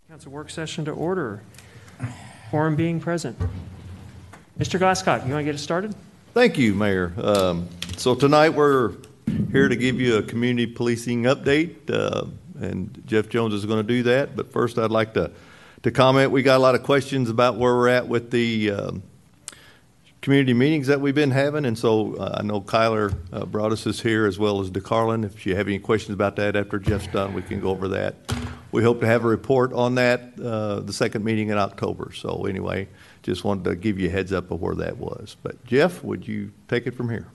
Council work session to order. Quorum being present. Mr. Glasscock, you want to get us started? Thank you, Mayor. So tonight we're here to give you a community policing update, and Jeff Jones is going to do that. But first, I'd like to comment. We got a lot of questions about where we're at with the community meetings that we've been having, and so I know Kyler Broadus is here as well as DeCarlin. If you have any questions about that after Jeff's done, we can go over that. We hope to have a report on that the second meeting in October. So anyway, just wanted to give you a heads up of where that was. But Jeff, would you take it from here?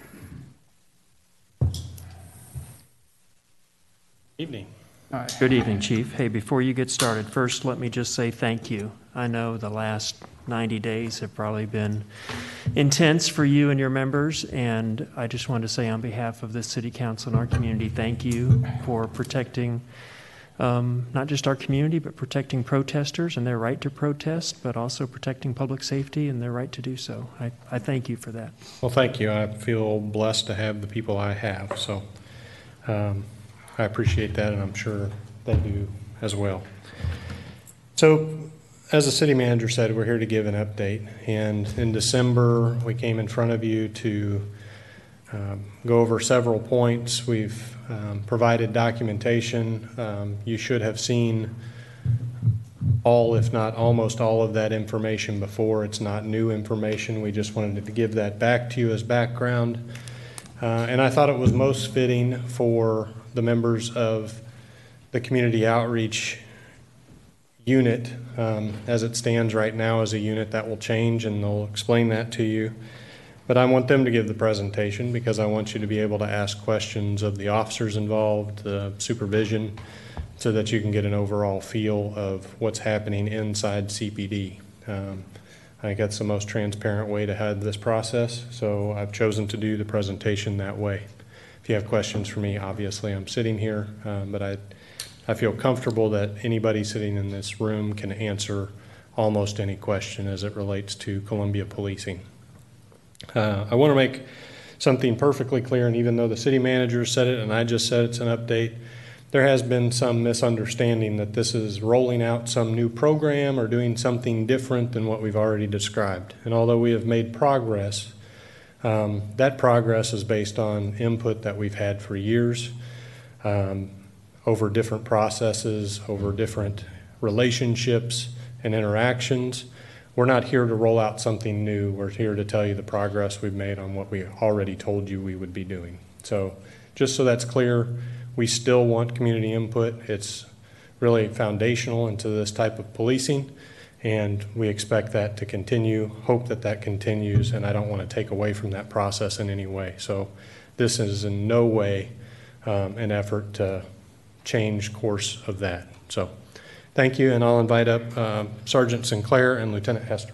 Evening. All right. Good evening, Chief. Hey, before you get started, first let me just say thank you. I know the last 90 days have probably been intense for you and your members, and I just wanted to say on behalf of the City Council and our community, thank you for protecting not just our community, but protecting protesters and their right to protest, but also protecting public safety and their right to do so. I thank you for that. Well, thank you. I feel blessed to have the people I have, so I appreciate that, and I'm sure they do as well. So, as the city manager said, we're here to give an update, and in December we came in front of you to go over several points. We've provided documentation. You should have seen all, if not almost all, of that information before. It's not new information. We just wanted to give that back to you as background. And I thought it was most fitting for the members of the community outreach unit, as it stands right now as a unit. That will change, and they'll explain that to you. But I want them to give the presentation because I want you to be able to ask questions of the officers involved, the supervision, so that you can get an overall feel of what's happening inside CPD. I think that's the most transparent way to have this process, so I've chosen to do the presentation that way. If you have questions for me, obviously I'm sitting here, but I feel comfortable that anybody sitting in this room can answer almost any question as it relates to Columbia policing. I want to make something perfectly clear, and even though the city manager said it and I just said it's an update, there has been some misunderstanding that this is rolling out some new program or doing something different than what we've already described. And although we have made progress, that progress is based on input that we've had for years, over different processes, over different relationships and interactions. We're not here to roll out something new. We're here to tell you the progress we've made on what we already told you we would be doing. So just so that's clear, we still want community input. It's really foundational into this type of policing, and we expect that to continue, hope that that continues, and I don't want to take away from that process in any way. So this is in no way an effort to change course of that. So thank you, and I'll invite up Sergeant Sinclair and Lieutenant Hester.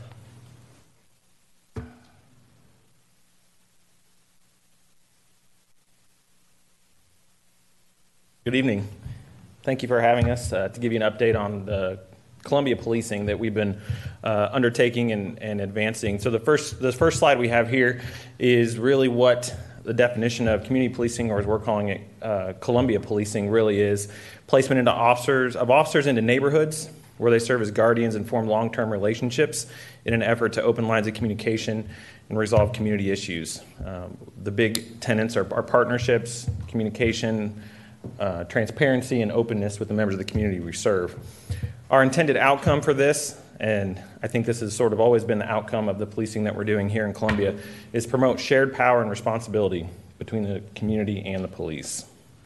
Good evening. Thank you for having us to give you an update on the Columbia policing that we've been undertaking and advancing. So the first slide we have here is really what the definition of community policing, or as we're calling it, Columbia policing, really is: placement into officers into neighborhoods where they serve as guardians and form long-term relationships in an effort to open lines of communication and resolve community issues. The big tenets are partnerships, communication, transparency, and openness with the members of the community we serve. Our intended outcome for this, and I think this has sort of always been the outcome of the policing that we're doing here in Columbia, is promote shared power and responsibility between the community and the police.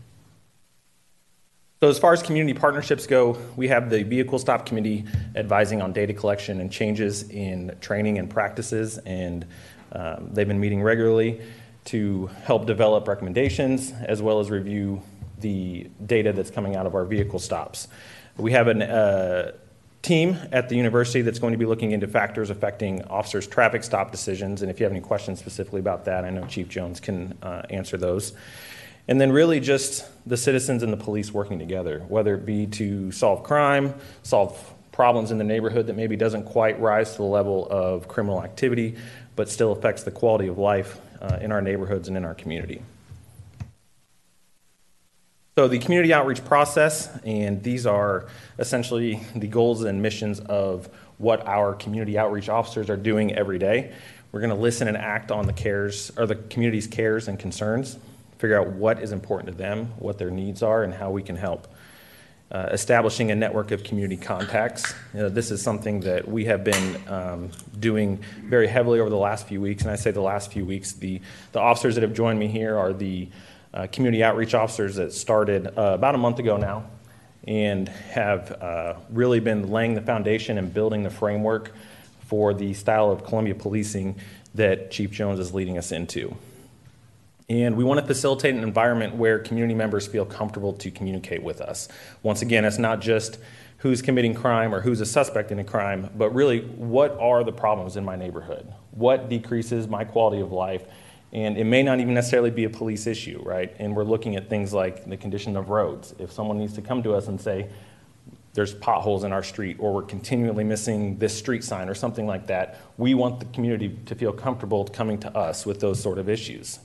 So as far as community partnerships go, we have the Vehicle Stop Committee advising on data collection and changes in training and practices, and they've been meeting regularly to help develop recommendations as well as review the data that's coming out of our vehicle stops. We have a team at the university that's going to be looking into factors affecting officers' traffic stop decisions, and if you have any questions specifically about that, I know Chief Jones can answer those. And then really just the citizens and the police working together, whether it be to solve crime, solve problems in the neighborhood that maybe doesn't quite rise to the level of criminal activity, but still affects the quality of life in our neighborhoods and in our community. So the community outreach process, and these are essentially the goals and missions of what our community outreach officers are doing every day. We're going to listen and act on the cares, or the community's cares and concerns, figure out what is important to them, what their needs are, and how we can help. Establishing a network of community contacts. This is something that we have been doing very heavily over the last few weeks, and I say the last few weeks. The officers that have joined me here are the community outreach officers that started about a month ago now, and have really been laying the foundation and building the framework for the style of Columbia policing that Chief Jones is leading us into. And we want to facilitate an environment where community members feel comfortable to communicate with us. Once again, it's not just who's committing crime or who's a suspect in a crime, but really what are the problems in my neighborhood? What decreases my quality of life? And it may not even necessarily be a police issue, right? And we're looking at things like the condition of roads. If someone needs to come to us and say, there's potholes in our street, or we're continually missing this street sign or something like that, we want the community to feel comfortable coming to us with those sort of issues.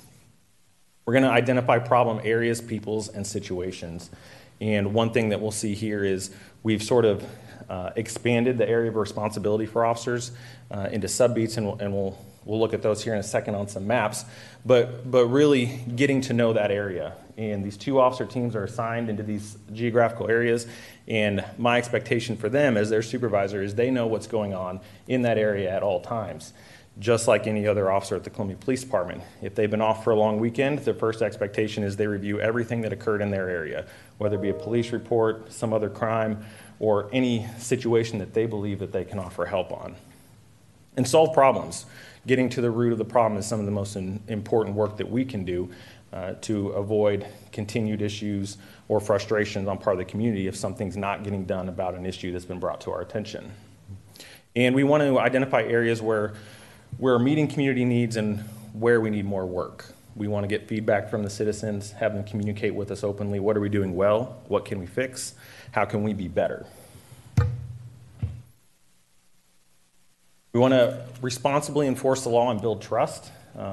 We're going to identify problem areas, peoples, and situations. And one thing that we'll see here is we've sort of expanded the area of responsibility for officers into subbeats, and we'll look at those here in a second on some maps. But really getting to know that area. And these 2 officer teams are assigned into these geographical areas. And my expectation for them as their supervisor is they know what's going on in that area at all times, just like any other officer at the Columbia Police Department. If they've been off for a long weekend, their first expectation is they review everything that occurred in their area, whether it be a police report, some other crime, or any situation that they believe that they can offer help on. And solve problems. Getting to the root of the problem is some of the most important work that we can do to avoid continued issues or frustrations on part of the community if something's not getting done about an issue that's been brought to our attention. And we want to identify areas where we're meeting community needs and where we need more work. We want to get feedback from the citizens, have them communicate with us openly. What are we doing well? What can we fix? How can we be better? We want to responsibly enforce the law and build trust.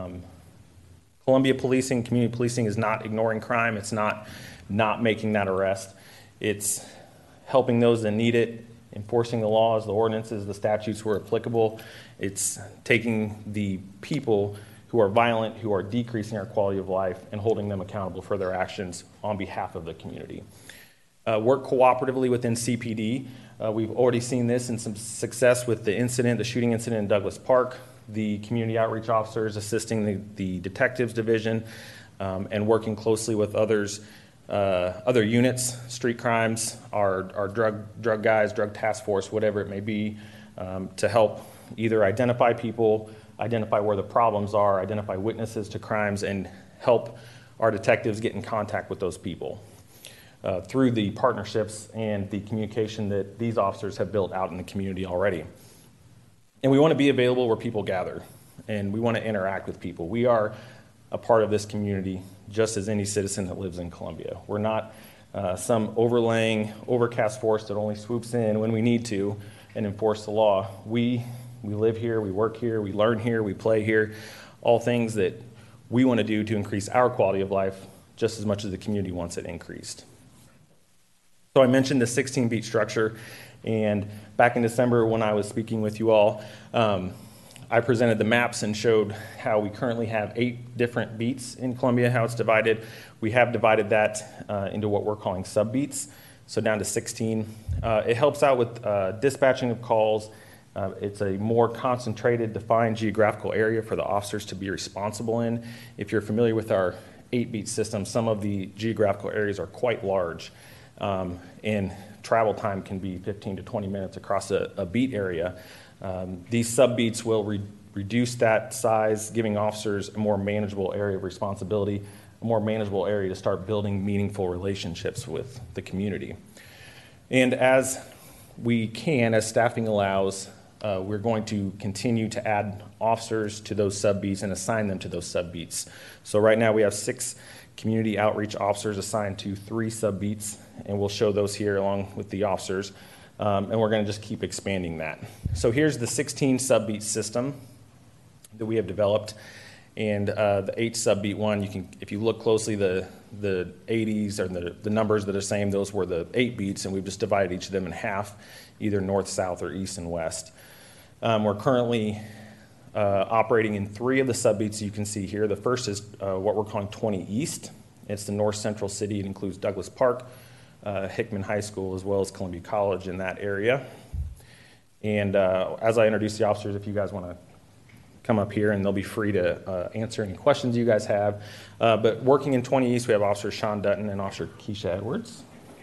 Columbia policing, community policing is not ignoring crime. It's not making that arrest. It's helping those that need it, enforcing the laws, the ordinances, the statutes where applicable. It's taking the people who are violent, who are decreasing our quality of life, and holding them accountable for their actions on behalf of the community. Work cooperatively within CPD. We've already seen this in some success with the shooting incident in Douglas Park. The community outreach officers assisting the detectives division and working closely with other units, street crimes, our drug guys, drug task force, whatever it may be, to help either identify people, identify where the problems are, identify witnesses to crimes, and help our detectives get in contact with those people through the partnerships and the communication that these officers have built out in the community already. And we want to be available where people gather, and we want to interact with people. We are a part of this community just as any citizen that lives in Columbia. We're not some overcast force that only swoops in when we need to and enforce the law. We live here, we work here, we learn here, we play here, all things that we want to do to increase our quality of life just as much as the community wants it increased. So I mentioned the 16-beat structure, and back in December when I was speaking with you all, I presented the maps and showed how we currently have 8 different beats in Columbia, how it's divided. We have divided that into what we're calling sub-beats, so down to 16. It helps out with dispatching of calls. It's a more concentrated, defined geographical area for the officers to be responsible in. If you're familiar with our 8-beat system, some of the geographical areas are quite large, and travel time can be 15 to 20 minutes across a beat area. These sub-beats will reduce that size, giving officers a more manageable area of responsibility, a more manageable area to start building meaningful relationships with the community. And as we can, as staffing allows, we're going to continue to add officers to those sub-beats and assign them to those sub-beats. So right now we have 6 community outreach officers assigned to 3 sub-beats, and we'll show those here along with the officers. And we're going to just keep expanding that. So here's the 16 sub-beat system that we have developed. And the H subbeat 1, you can, if you look closely, the 80s or the numbers that are the same, those were the 8 beats, and we've just divided each of them in half, either north, south, or east and west. We're currently operating in 3 of the subbeats you can see here. The first is what we're calling 20 East. It's the north central city. It includes Douglas Park, Hickman High School, as well as Columbia College in that area. And as I introduce the officers, if you guys want to come up here, and they'll be free to answer any questions you guys have. But working in 20 East, we have Officer Sean Dutton and Officer Keisha Edwards.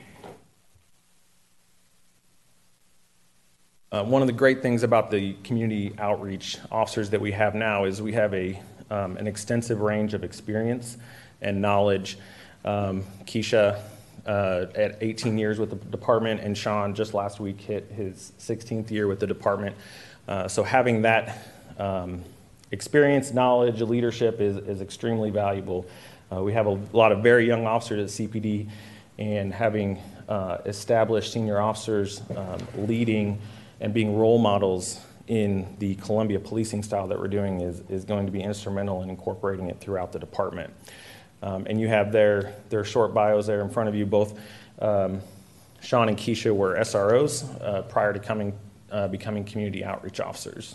One of the great things about the community outreach officers that we have now is we have an extensive range of experience and knowledge. Keisha at 18 years with the department, and Sean just last week hit his 16th year with the department. So having that experience, knowledge, leadership is extremely valuable. We have a lot of very young officers at CPD, and having established senior officers leading and being role models in the Columbia policing style that we're doing is going to be instrumental in incorporating it throughout the department. And you have their short bios there in front of you. Both Sean and Keisha were SROs prior to becoming community outreach officers.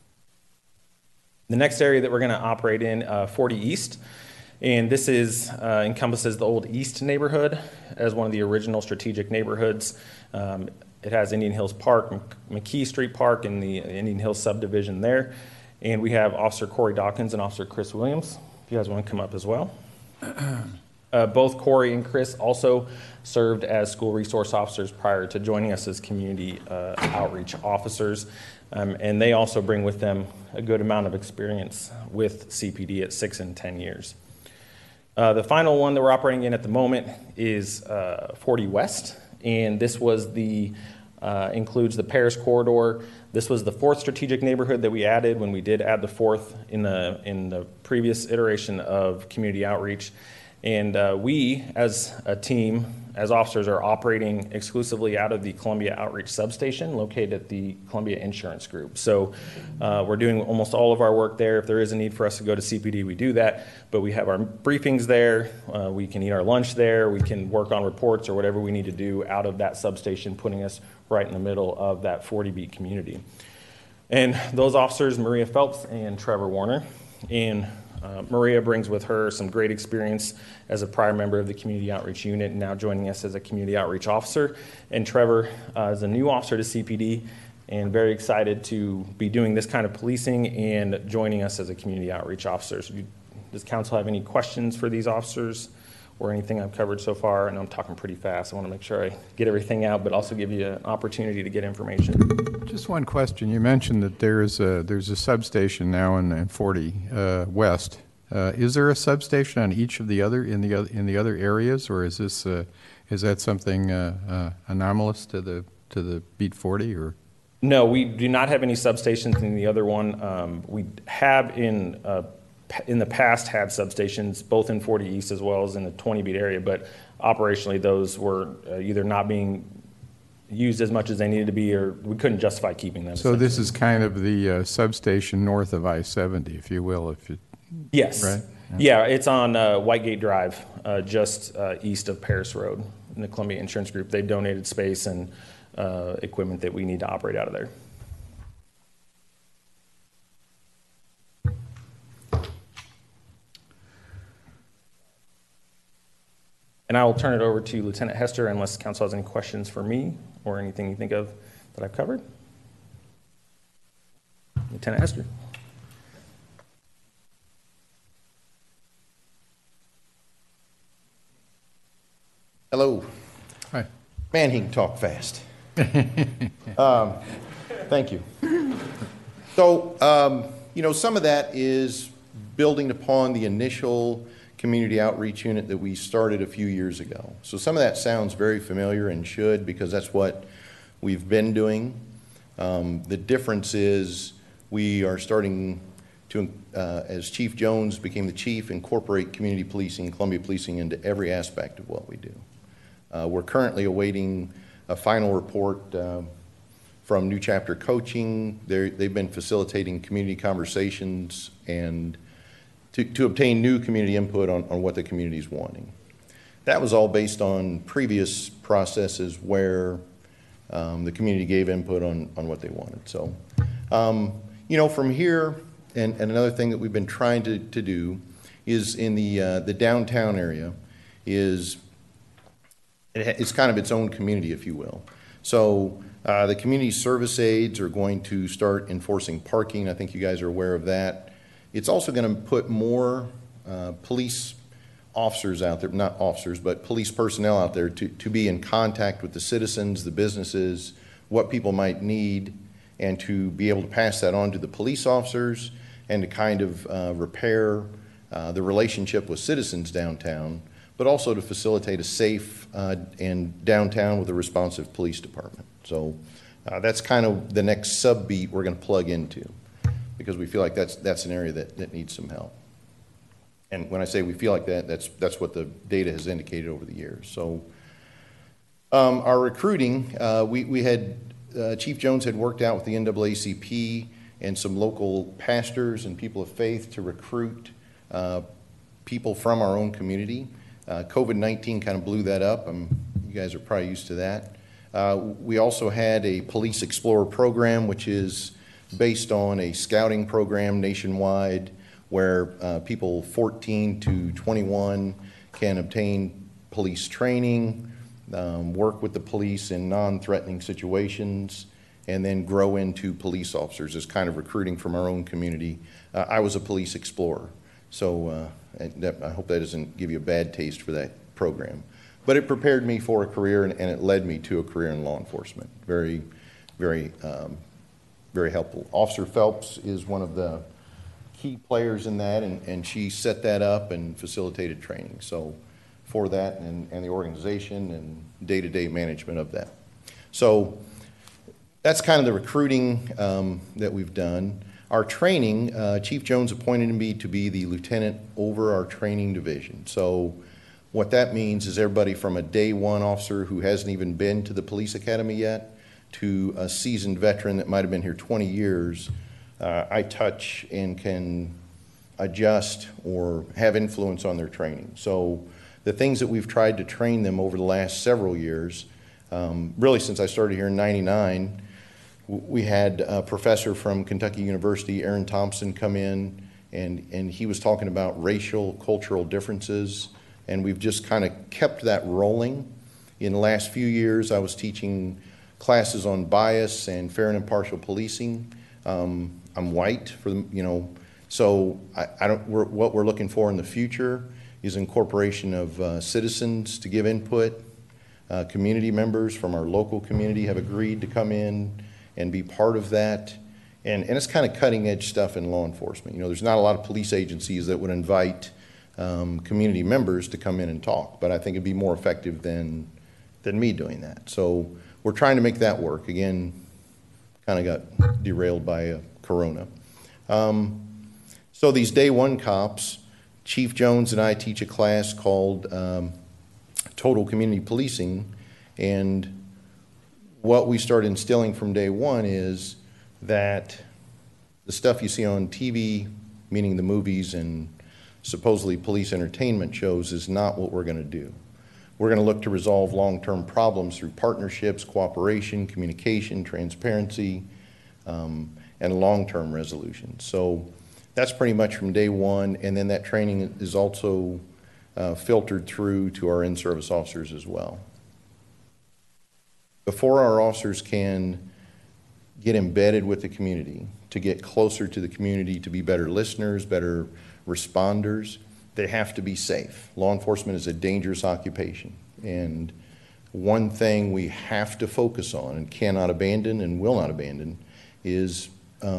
The next area that we're going to operate in, 40 East, and this encompasses the old East neighborhood as one of the original strategic neighborhoods. It has Indian Hills Park, McKee Street Park, and the Indian Hills subdivision there. And we have Officer Corey Dawkins and Officer Chris Williams, if you guys want to come up as well. Both Corey and Chris also served as school resource officers prior to joining us as community outreach officers. And they also bring with them a good amount of experience with CPD at 6 and 10 years. The final one that we're operating in at the moment is 40 West, and this was includes the Paris corridor. This was the 4th strategic neighborhood that we added when we did add the 4th in the previous iteration of community outreach. And we, as a team, as officers, are operating exclusively out of the Columbia Outreach Substation located at the Columbia Insurance Group. So we're doing almost all of our work there. If there is a need for us to go to CPD, we do that. But we have our briefings there. We can eat our lunch there. We can work on reports or whatever we need to do out of that substation, putting us right in the middle of that 40-beat community. And those officers, Maria Phelps and Trevor Warner. And Maria brings with her some great experience as a prior member of the Community Outreach Unit, and now joining us as a Community Outreach Officer. And Trevor is a new officer to CPD, and very excited to be doing this kind of policing and joining us as a Community Outreach Officer. So does council have any questions for these officers or anything I've covered so far? I know I'm talking pretty fast. I want to make sure I get everything out, but also give you an opportunity to get information. Just one question. You mentioned that there's a substation now in 40 West. Is there a substation on each of the other in the other areas, or is that something anomalous to the Beat 40? Or no, we do not have any substations in the other one. We have in the past had substations both in 40 East as well as in the 20 Beat area, but operationally those were either not being used as much as they needed to be, or we couldn't justify keeping them. So this is kind of the substation north of I-70, if you will. Yes. Right? Yeah, it's on Whitegate Drive, just east of Paris Road in the Columbia Insurance Group. They donated space and equipment that we need to operate out of there. And I will turn it over to Lieutenant Hester unless council has any questions for me or anything you think of that I've covered. Lieutenant Hester. Hello. Hi. Man, he can talk fast. Thank you. So, some of that is building upon the initial community outreach unit that we started a few years ago. So some of that sounds very familiar and should, because that's what we've been doing. The difference is we are starting to, as Chief Jones became the chief, incorporate community policing, Columbia policing into every aspect of what we do. We're currently awaiting a final report from New Chapter Coaching. They've been facilitating community conversations and to obtain new community input on what the community is wanting. That was all based on previous processes where the community gave input on what they wanted. So, from here, and another thing that we've been trying to do is in the downtown area is it's kind of its own community, if you will. So the community service aides are going to start enforcing parking. I think you guys are aware of that. It's also going to put more police officers out there, not officers, but police personnel out there to be in contact with the citizens, the businesses, what people might need, and to be able to pass that on to the police officers and to kind of repair the relationship with citizens downtown, but also to facilitate a safe and downtown with a responsive police department. So that's kind of the next sub-beat we're going to plug into, because we feel like that's an area that needs some help. And when I say we feel like that, that's what the data has indicated over the years. So our recruiting, we had, Chief Jones had worked out with the NAACP and some local pastors and people of faith to recruit people from our own community. COVID-19 kind of blew that up. You guys are probably used to that. We also had a Police Explorer program, which is based on a scouting program nationwide where people 14 to 21 can obtain police training, work with the police in non-threatening situations, and then grow into police officers as kind of recruiting from our own community. I was a police explorer, so I hope that doesn't give you a bad taste for that program. But it prepared me for a career, and it led me to a career in law enforcement. Very, very, very helpful. Officer Phelps is one of the key players in that, and she set that up and facilitated training. So for that and the organization and day-to-day management of that. So that's kind of the recruiting that we've done. Our training, Chief Jones appointed me to be the lieutenant over our training division. So what that means is everybody from a day one officer who hasn't even been to the police academy yet to a seasoned veteran that might have been here 20 years, I touch and can adjust or have influence on their training. So the things that we've tried to train them over the last several years, really since I started here in '99, we had a professor from Kentucky University, Aaron Thompson, come in, and he was talking about racial, cultural differences, and we've just kind of kept that rolling. In the last few years, I was teaching classes on bias and fair and impartial policing. I'm white, so what we're looking for in the future is incorporation of citizens to give input. Community members from our local community have agreed to come in and be part of that. And it's kind of cutting edge stuff in law enforcement. There's not a lot of police agencies that would invite community members to come in and talk, but I think it'd be more effective than me doing that. So we're trying to make that work. Again, kind of got derailed by Corona. So these day one cops, Chief Jones and I teach a class called Total Community Policing, and what we start instilling from day one is that the stuff you see on TV, meaning the movies and supposedly police entertainment shows, is not what we're going to do. We're going to look to resolve long-term problems through partnerships, cooperation, communication, transparency, and long-term resolution. So that's pretty much from day one, and then that training is also filtered through to our in-service officers as well. Before our officers can get embedded with the community, to get closer to the community, to be better listeners, better responders, they have to be safe. Law enforcement is a dangerous occupation, and one thing we have to focus on and cannot abandon and will not abandon is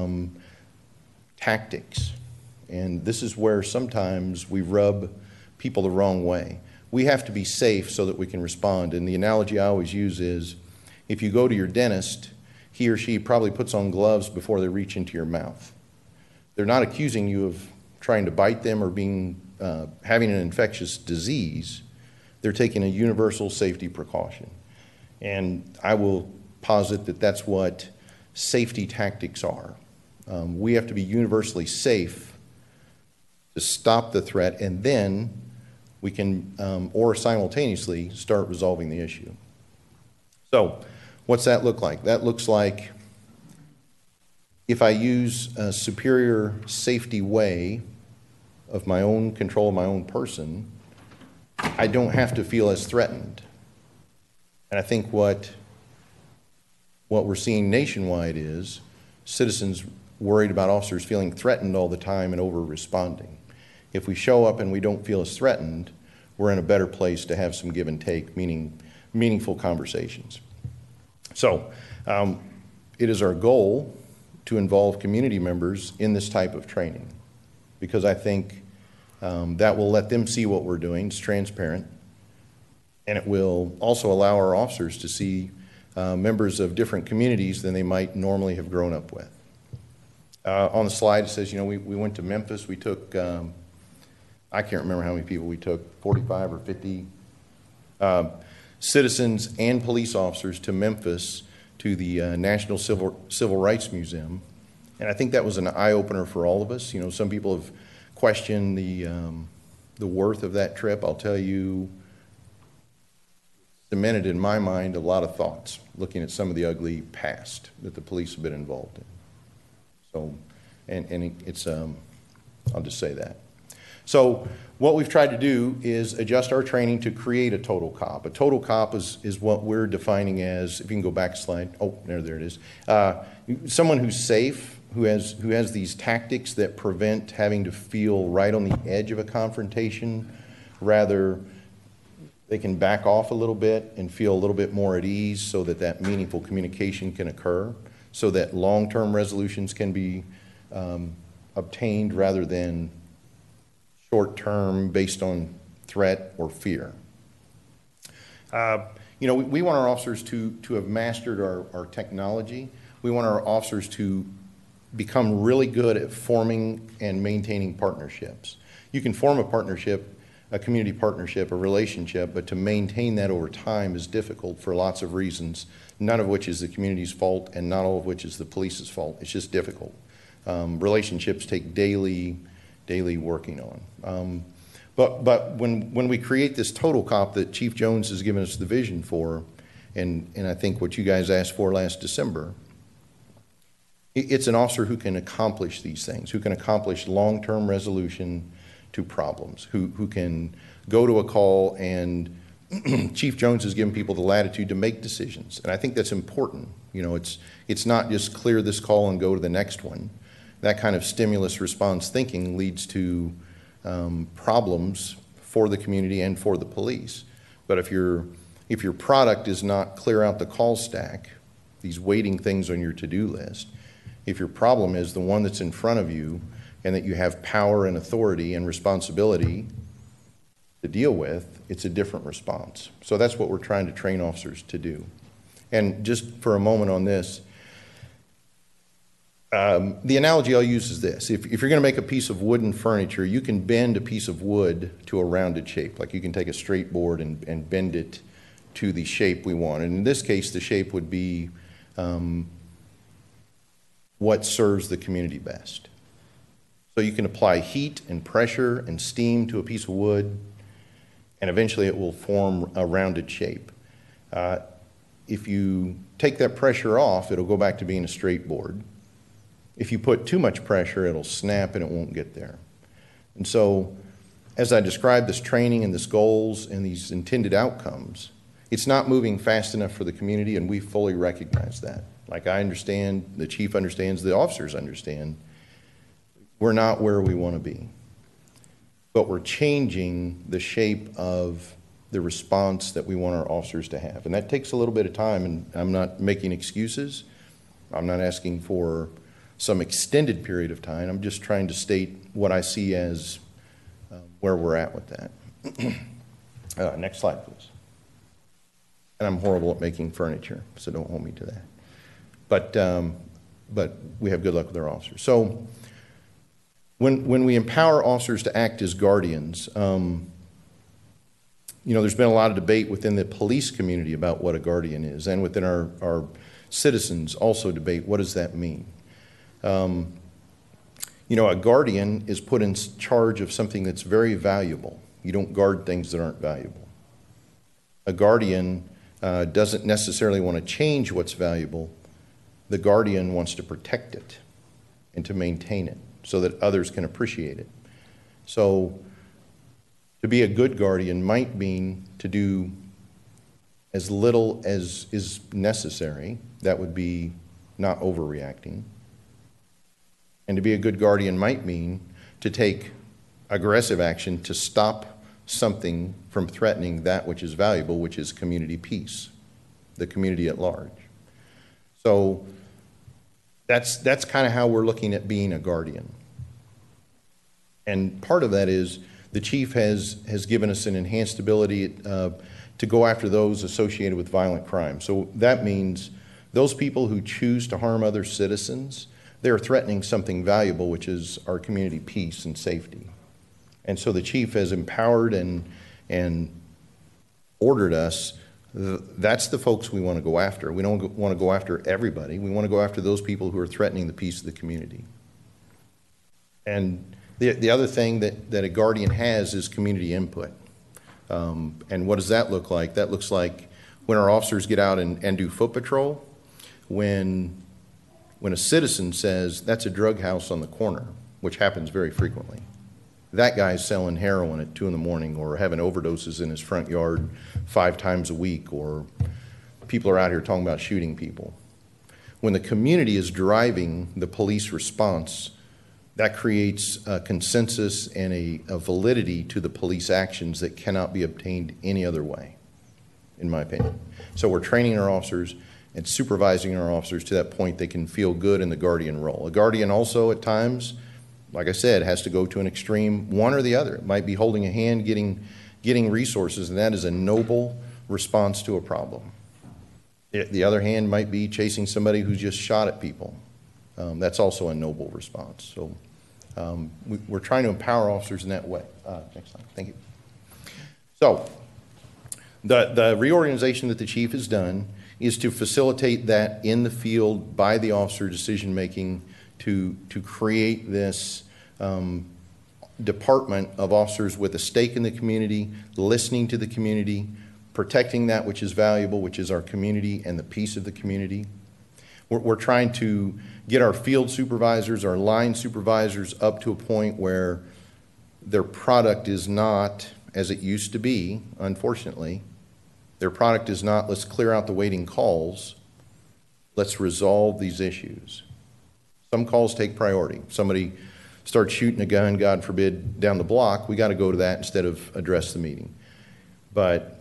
tactics. And this is where sometimes we rub people the wrong way. We have to be safe so that we can respond. And the analogy I always use is, if you go to your dentist, he or she probably puts on gloves before they reach into your mouth. They're not accusing you of trying to bite them or having an infectious disease. They're taking a universal safety precaution. And I will posit that that's what safety tactics are. We have to be universally safe to stop the threat, and then we can, or simultaneously, start resolving the issue. So what's that look like? That looks like if I use a superior safety way of my own control of my own person, I don't have to feel as threatened. And I think what we're seeing nationwide is citizens worried about officers feeling threatened all the time and over-responding. If we show up and we don't feel as threatened, we're in a better place to have some give and take, meaning meaningful conversations. So it is our goal to involve community members in this type of training, because I think that will let them see what we're doing. It's transparent, and it will also allow our officers to see members of different communities than they might normally have grown up with. On the slide it says, we went to Memphis. We took, I can't remember how many people we took, 45 or 50 citizens and police officers to Memphis to the National Civil Rights Museum. And I think that was an eye-opener for all of us. Some people have questioned the worth of that trip. I'll tell you, cemented in my mind a lot of thoughts looking at some of the ugly past that the police have been involved in. So, and it's, I'll just say that. So what we've tried to do is adjust our training to create a total cop. A total cop is what we're defining as, if you can go back a slide. Oh, there it is. Someone who's safe, who has these tactics that prevent having to feel right on the edge of a confrontation. Rather, they can back off a little bit and feel a little bit more at ease so that that meaningful communication can occur, so that long-term resolutions can be obtained rather than short-term based on threat or fear. We want our officers to have mastered our technology. We want our officers to become really good at forming and maintaining partnerships. You can form a partnership, a community partnership, a relationship, but to maintain that over time is difficult for lots of reasons, none of which is the community's fault and not all of which is the police's fault. It's just difficult. Relationships take daily working on. But when we create this total cop that Chief Jones has given us the vision for, and I think what you guys asked for last December, it's an officer who can accomplish these things, who can accomplish long-term resolution to problems, who can go to a call, and Chief Jones has given people the latitude to make decisions. And I think that's important. It's not just clear this call and go to the next one. That kind of stimulus response thinking leads to problems for the community and for the police. But if your product is not clear out the call stack, these waiting things on your to-do list, if your problem is the one that's in front of you and that you have power and authority and responsibility to deal with, it's a different response. So that's what we're trying to train officers to do. And just for a moment on this, the analogy I'll use is this. If you're going to make a piece of wooden furniture, you can bend a piece of wood to a rounded shape. Like you can take a straight board and bend it to the shape we want. And in this case, the shape would be what serves the community best. So you can apply heat and pressure and steam to a piece of wood, and eventually it will form a rounded shape. If you take that pressure off, it'll go back to being a straight board. If you put too much pressure, it'll snap and it won't get there. And so, as I describe this training and this goals and these intended outcomes, it's not moving fast enough for the community, and we fully recognize that. Like I understand, the chief understands, the officers understand, we're not where we want to be. But we're changing the shape of the response that we want our officers to have. And that takes a little bit of time, and I'm not making excuses. I'm not asking for some extended period of time. I'm just trying to state what I see as where we're at with that. Next slide, please. And I'm horrible at making furniture, so don't hold me to that. But we have good luck with our officers. So when we empower officers to act as guardians, there's been a lot of debate within the police community about what a guardian is, and within our citizens also debate what does that mean. You know, a guardian is put in charge of something that's very valuable. You don't guard things that aren't valuable. A guardian doesn't necessarily want to change what's valuable. The guardian wants to protect it and to maintain it so that others can appreciate it. So to be a good guardian might mean to do as little as is necessary. That would be not overreacting. And to be a good guardian might mean to take aggressive action to stop something from threatening that which is valuable, which is community peace, the community at large. So that's kind of how we're looking at being a guardian. And part of that is the chief has given us an enhanced ability to go after those associated with violent crime. So that means those people who choose to harm other citizens, they're threatening something valuable, which is our community peace and safety. And so the chief has empowered and ordered us. That's the folks we want to go after. We don't want to go after everybody. We want to go after those people who are threatening the peace of the community. And the other thing that a guardian has is community input. And what does that look like? That looks like when our officers get out and do foot patrol, when a citizen says, that's a drug house on the corner, which happens very frequently. That guy's selling heroin at 2 in the morning or having overdoses in his front yard 5 times a week, or people are out here talking about shooting people. When the community is driving the police response, that creates a consensus and a validity to the police actions that cannot be obtained any other way, in my opinion. So we're training our officers and supervising our officers to that point they can feel good in the guardian role. A guardian also at times, like I said, has to go to an extreme, one or the other. It might be holding a hand, getting resources, and that is a noble response to a problem. The other hand might be chasing somebody who's just shot at people. That's also a noble response. So we're trying to empower officers in that way. Next slide. Thank you. So the reorganization that the chief has done is to facilitate that in the field by the officer decision making to create this department of officers with a stake in the community, listening to the community, protecting that which is valuable, which is our community and the peace of the community. We're trying to get our field supervisors, our line supervisors up to a point where their product is not, as it used to be, unfortunately, their product is not, let's clear out the waiting calls, let's resolve these issues. Some calls take priority. Somebody starts shooting a gun, God forbid, down the block, we got to go to that instead of address the meeting. But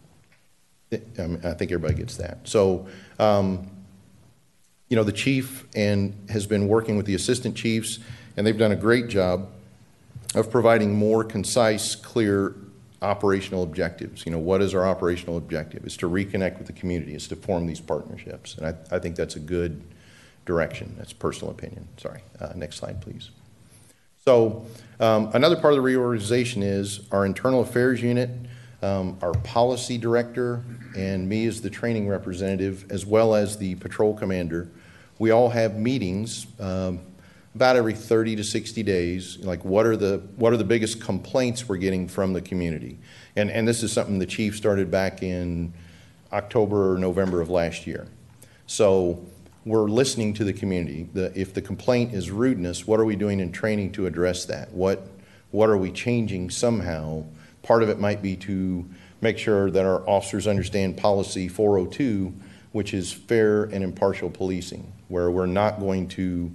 I think everybody gets that. So, you know, the chief has been working with the assistant chiefs, and they've done a great job of providing more concise, clear operational objectives. You know, what is our operational objective? It's to reconnect with the community. It's to form these partnerships. And I think that's a good direction. That's personal opinion. Sorry. Next slide, please. So another part of the reorganization is our internal affairs unit, our policy director, and me as the training representative, as well as the patrol commander. We all have meetings about every 30 to 60 days, like what are the biggest complaints we're getting from the community. And this is something the chief started back in October or November of last year. So we're listening to the community. If the complaint is rudeness, what are we doing in training to address that? What are we changing somehow? Part of it might be to make sure that our officers understand policy 402, which is fair and impartial policing, where we're not going to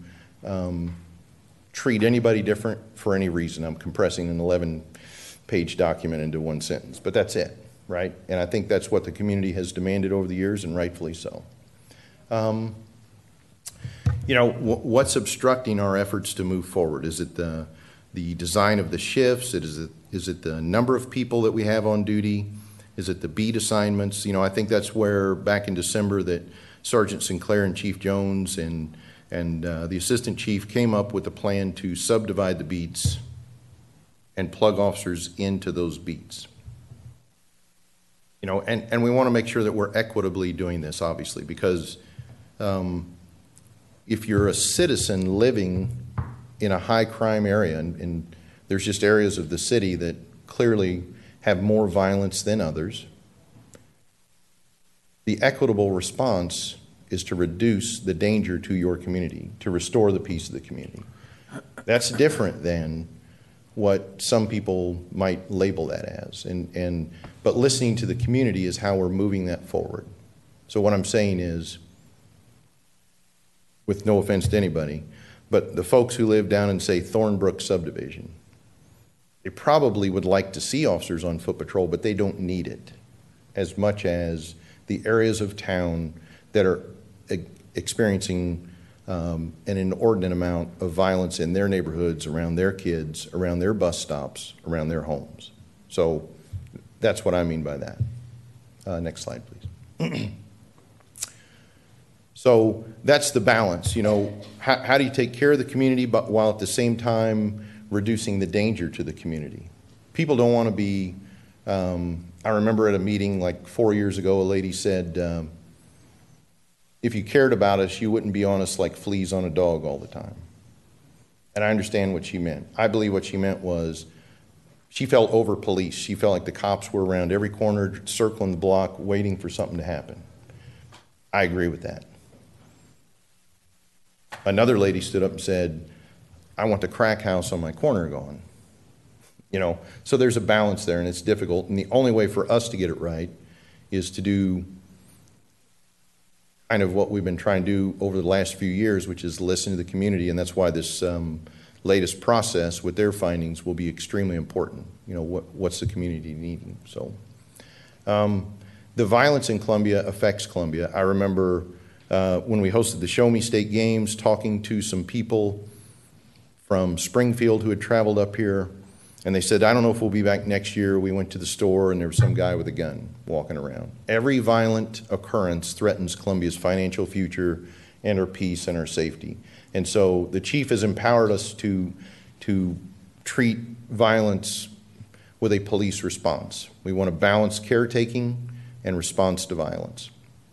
treat anybody different for any reason. I'm compressing an 11-page document into one sentence, but that's it, right? And I think that's what the community has demanded over the years, and rightfully so. You know, what's obstructing our efforts to move forward? Is it the design of the shifts? Is it the number of people that we have on duty? Is it the beat assignments? You know, I think that's where back in December that Sergeant Sinclair and Chief Jones and the assistant chief came up with a plan to subdivide the beats and plug officers into those beats. You know, and we want to make sure that we're equitably doing this, obviously, because if you're a citizen living in a high crime area, and there's just areas of the city that clearly have more violence than others, the equitable response is to reduce the danger to your community, to restore the peace of the community. That's different than what some people might label that as. But listening to the community is how we're moving that forward. So what I'm saying is, with no offense to anybody, but the folks who live down in, say, Thornbrook subdivision, they probably would like to see officers on foot patrol, but they don't need it as much as the areas of town that are experiencing an inordinate amount of violence in their neighborhoods, around their kids, around their bus stops, around their homes. So that's what I mean by that. Next slide, please. So that's the balance. You know, how do you take care of the community, but while at the same time reducing the danger to the community? People don't want to be, I remember at a meeting like 4 years ago, a lady said, if you cared about us, you wouldn't be on us like fleas on a dog all the time. And I understand what she meant. I believe what she meant was she felt over-policed. She felt like the cops were around every corner, circling the block, waiting for something to happen. I agree with that. Another lady stood up and said, I want the crack house on my corner gone. You know, so there's a balance there, and it's difficult. And the only way for us to get it right is to do kind of what we've been trying to do over the last few years, which is listen to the community. And that's why this latest process with their findings will be extremely important. You know, what's the community needing? So the violence in Columbia affects Columbia. I remember when we hosted the Show Me State Games, talking to some people from Springfield who had traveled up here, and they said, I don't know if we'll be back next year. We went to the store, and there was some guy with a gun walking around. Every violent occurrence threatens Columbia's financial future and our peace and our safety. And so the chief has empowered us to treat violence with a police response. We want to balance caretaking and response to violence.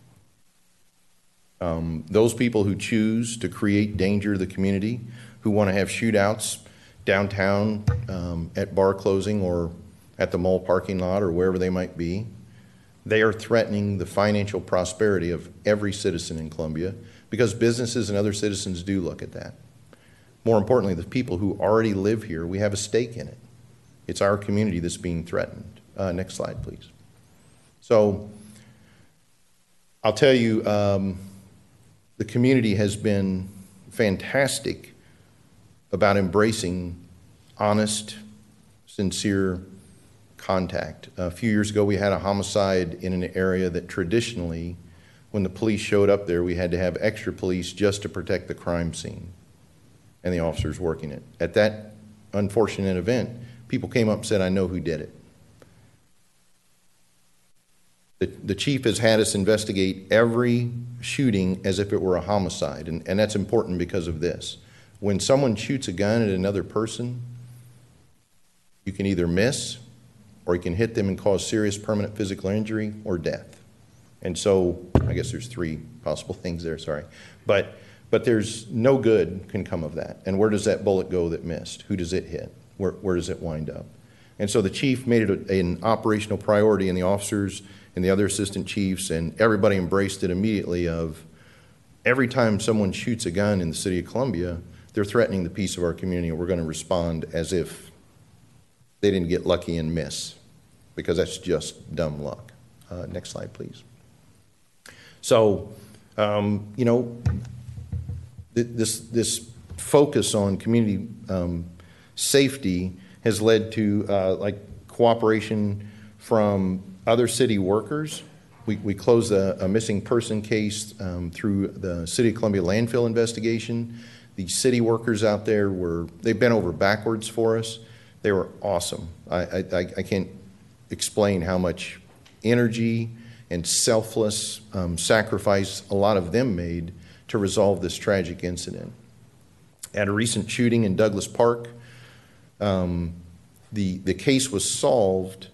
Those people who choose to create danger to the community, who want to have shootouts downtown at bar closing or at the mall parking lot or wherever they might be, they are threatening the financial prosperity of every citizen in Columbia, because businesses and other citizens do look at that. More importantly, the people who already live here, we have a stake in it. It's our community that's being threatened. Next slide, please. So I'll tell you, the community has been fantastic about embracing honest, sincere contact. A few years ago, we had a homicide in an area that traditionally, when the police showed up there, we had to have extra police just to protect the crime scene and the officers working it. At that unfortunate event, people came up and said, I know who did it. The chief has had us investigate every shooting as if it were a homicide, and that's important because of this. When someone shoots a gun at another person, you can either miss, or you can hit them and cause serious permanent physical injury or death. And so, I guess there's three possible things there, sorry. But there's no good can come of that. And where does that bullet go that missed? Who does it hit? Where does it wind up? And so the chief made it an operational priority, and the officers and the other assistant chiefs and everybody embraced it immediately of every time someone shoots a gun in the city of Columbia, they're threatening the peace of our community, and we're going to respond as if they didn't get lucky and miss, because that's just dumb luck. Next slide, please. So, you know, this focus on community safety has led to like cooperation from other city workers. We closed a missing person case through the City of Columbia landfill investigation. The city workers out there they bent over backwards for us. They were awesome. I can't explain how much energy and selfless sacrifice a lot of them made to resolve this tragic incident. At a recent shooting in Douglas Park, the case was solved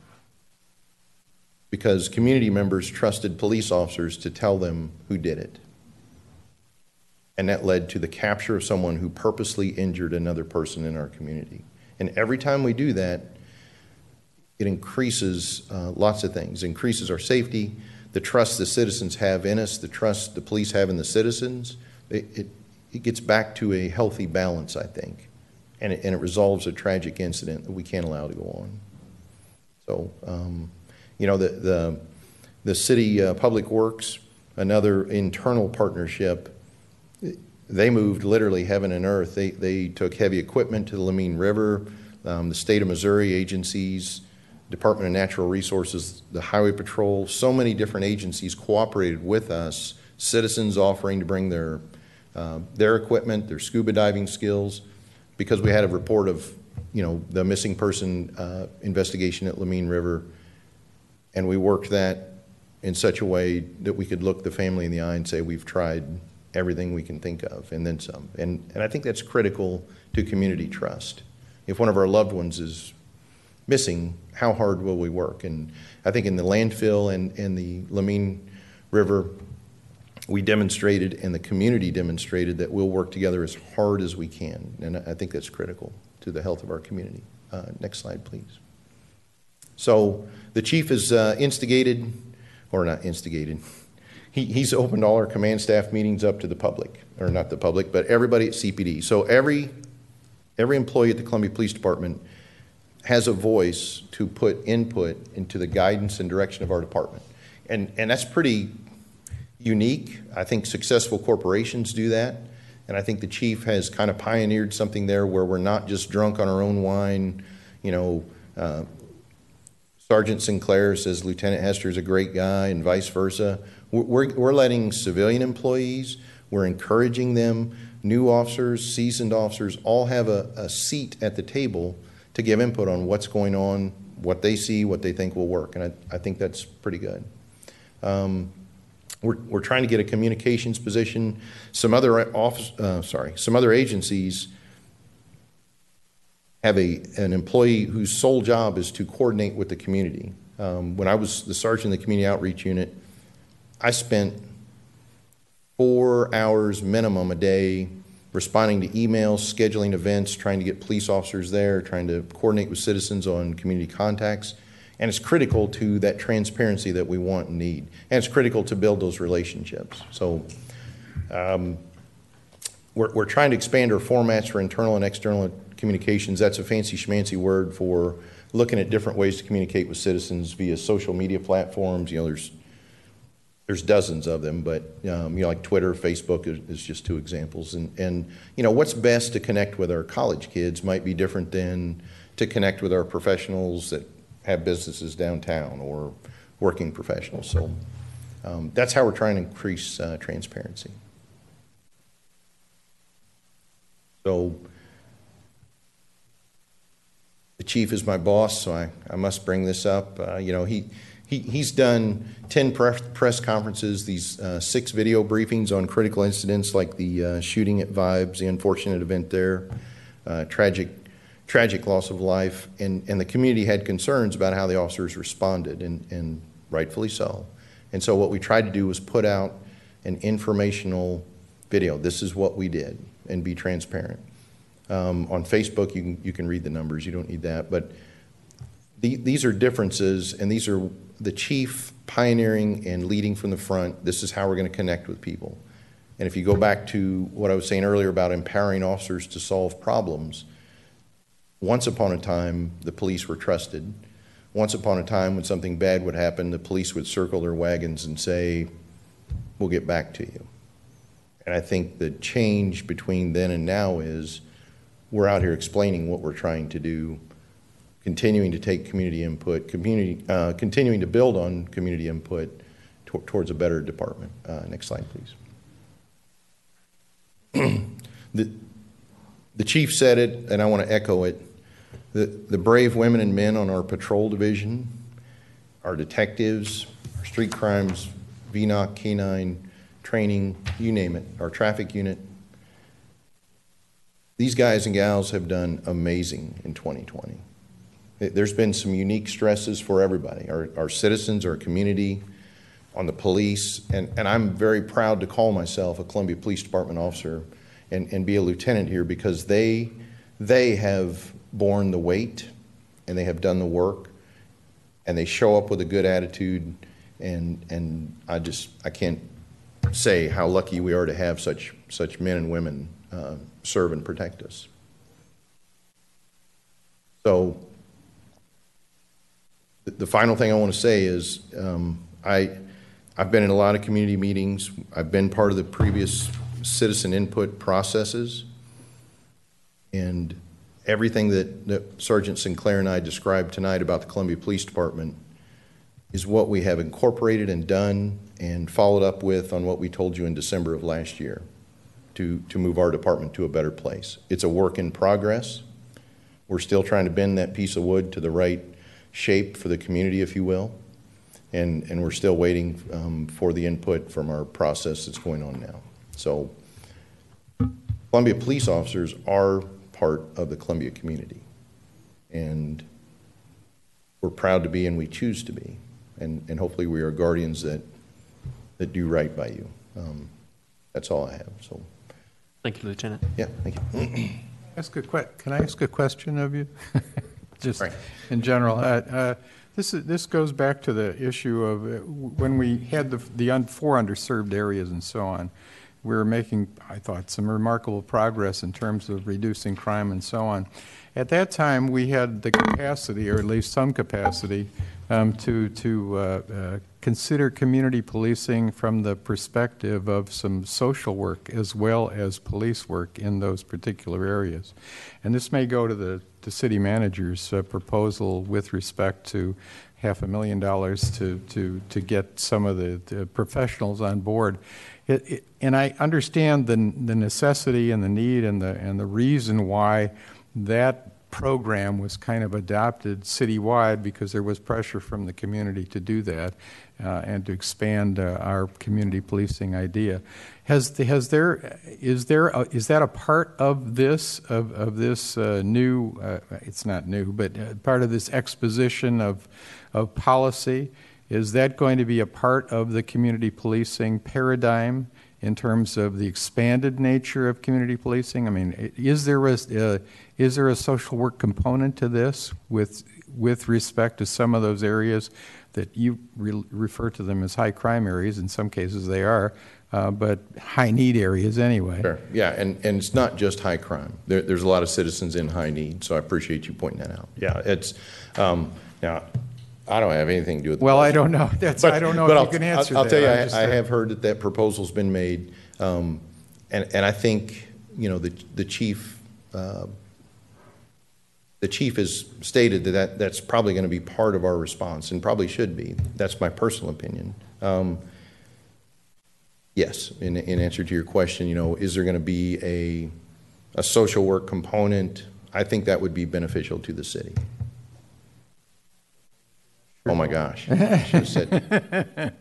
because community members trusted police officers to tell them who did it. And that led to the capture of someone who purposely injured another person in our community. And every time we do that, it increases lots of things. It increases our safety, the trust the citizens have in us, the trust the police have in the citizens. It gets back to a healthy balance, I think. And it resolves a tragic incident that we can't allow to go on. So, you know, the city Public Works, another internal partnership, they moved literally heaven and earth. They took heavy equipment to the Lamine River, the state of Missouri agencies, Department of Natural Resources, the Highway Patrol, so many different agencies cooperated with us, citizens offering to bring their equipment, their scuba diving skills, because we had a report of, you know, the missing person investigation at Lamine River, and we worked that in such a way that we could look the family in the eye and say, we've tried everything we can think of, and then some. And I think that's critical to community trust. If one of our loved ones is missing, how hard will we work? And I think in the landfill and the Lamine River, we demonstrated, and the community demonstrated, that we'll work together as hard as we can. And I think that's critical to the health of our community. Next slide, please. So the chief is instigated, or not instigated, he's opened all our command staff meetings up to the public, or not the public, but everybody at CPD. So every employee at the Columbia Police Department has a voice to put input into the guidance and direction of our department. And that's pretty unique. I think successful corporations do that. And I think the chief has kind of pioneered something there where we're not just drunk on our own wine. You know, Sergeant Sinclair says Lieutenant Hester is a great guy, and vice versa. We're letting civilian employees, we're encouraging them, new officers, seasoned officers, all have a seat at the table to give input on what's going on, what they see, what they think will work. And I think that's pretty good. We're trying to get a communications position. Some other agencies have an employee whose sole job is to coordinate with the community. When I was the sergeant in the community outreach unit, I spent 4 hours minimum a day responding to emails, scheduling events, trying to get police officers there, trying to coordinate with citizens on community contacts. And it's critical to that transparency that we want and need. And it's critical to build those relationships. So we're trying to expand our formats for internal and external communications. That's a fancy schmancy word for looking at different ways to communicate with citizens via social media platforms. You know, there's dozens of them, but you know, like Twitter, Facebook is just two examples. And you know, what's best to connect with our college kids might be different than to connect with our professionals that have businesses downtown or working professionals. So that's how we're trying to increase transparency. So the chief is my boss, so I must bring this up. You know, he's done 10 press conferences, these 6 video briefings on critical incidents like the shooting at Vibes, the unfortunate event there, tragic loss of life, and the community had concerns about how the officers responded, and rightfully so. And so what we tried to do was put out an informational video. This is what we did, and be transparent. On Facebook, you can read the numbers. You don't need that. But these are differences, and these are the chief pioneering and leading from the front. This is how we're going to connect with people. And if you go back to what I was saying earlier about empowering officers to solve problems, once upon a time, the police were trusted. Once upon a time, when something bad would happen, the police would circle their wagons and say, we'll get back to you. And I think the change between then and now is we're out here explaining what we're trying to do, continuing to take community input, continuing to build on community input towards a better department. Next slide, please. The chief said it, and I want to echo it. The brave women and men on our patrol division, our detectives, our street crimes, VNOC, canine, training, you name it, our traffic unit. These guys and gals have done amazing in 2020. There's been some unique stresses for everybody, our citizens, our community. on the police, and I'm very proud to call myself a Columbia Police Department officer and be a lieutenant here, because they have borne the weight and they have done the work, and they show up with a good attitude, and I can't say how lucky we are to have such men and women serve and protect us. So the final thing I want to say is I've been in a lot of community meetings. I've been part of the previous citizen input processes, and everything that Sergeant Sinclair and I described tonight about the Columbia Police Department is what we have incorporated and done and followed up with on what we told you in December of last year to move our department to a better place. It's a work in progress. We're still trying to bend that piece of wood to the right shape for the community, if you will, and we're still waiting for the input from our process that's going on now. So Columbia police officers are part of the Columbia community, and we're proud to be, and we choose to be, and hopefully we are guardians that do right by you. That's all I have. So Thank you, Lieutenant. yeah, thank you. Can I ask a question of you? Just Right. in general. This goes back to the issue of when we had the 4 underserved areas and so on. We were making, I thought, some remarkable progress in terms of reducing crime and so on. At that time, we had the capacity, or at least some capacity, to consider community policing from the perspective of some social work as well as police work in those particular areas. And this may go to the city manager's proposal with respect to $500,000 to get some of the professionals on board. And I understand the necessity and the need and the reason why that program was kind of adopted citywide, because there was pressure from the community to do that and to expand our community policing idea. Is that a part of this new? It's not new, but part of this exposition of policy? Is that going to be a part of the community policing paradigm in terms of the expanded nature of community policing? I mean, is there a social work component to this with respect to some of those areas that you refer to them as high crime areas? In some cases they are, but high need areas anyway. Sure. Yeah, and it's not just high crime. There's a lot of citizens in high need, so I appreciate you pointing that out. Yeah, it's now I don't have anything to do with the Well, I question. don't know. I don't know if you can answer that. I'll tell you, I have heard that proposal's been made, and I think, you know, the chief has stated that's probably going to be part of our response, and probably should be. That's my personal opinion. Yes, in answer to your question, you know, is there going to be a social work component? I think that would be beneficial to the city. Oh my gosh, I should have said.